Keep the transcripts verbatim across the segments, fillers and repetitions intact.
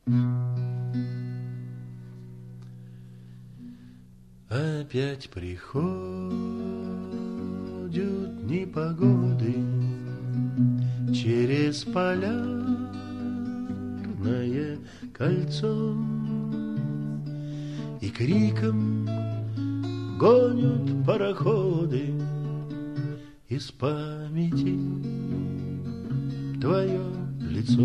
Опять приходят непогоды через полярное кольцо и криком гонят пароходы из памяти твое лицо.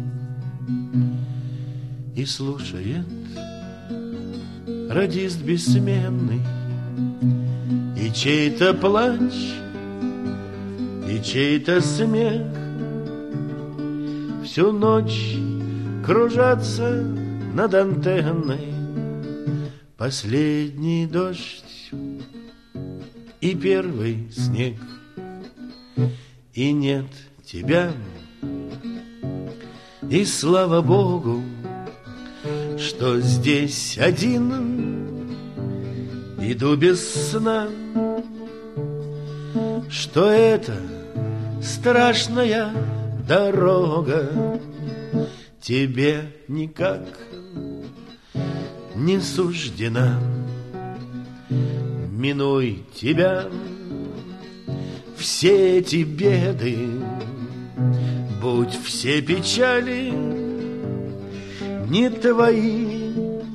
И слушает радист бессменный и чей-то плач, и чей-то смех. Всю ночь кружатся над антенной последний дождь и первый снег. И нет тебя, и слава Богу, что здесь один иду без сна, что это страшная дорога тебе никак не суждена. Минуй тебя все эти беды, будь все печали не твои.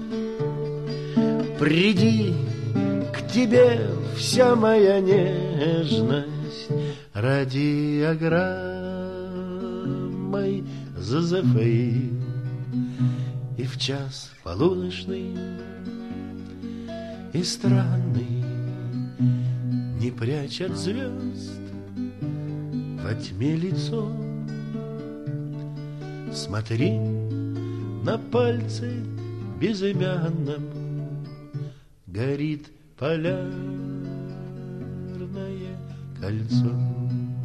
Приди к тебе вся моя нежность радиограммой Зозефаи. И в час полуночный и странный, не прячь от звезд во тьме лицо, смотри на пальце безымянном горит полярное кольцо.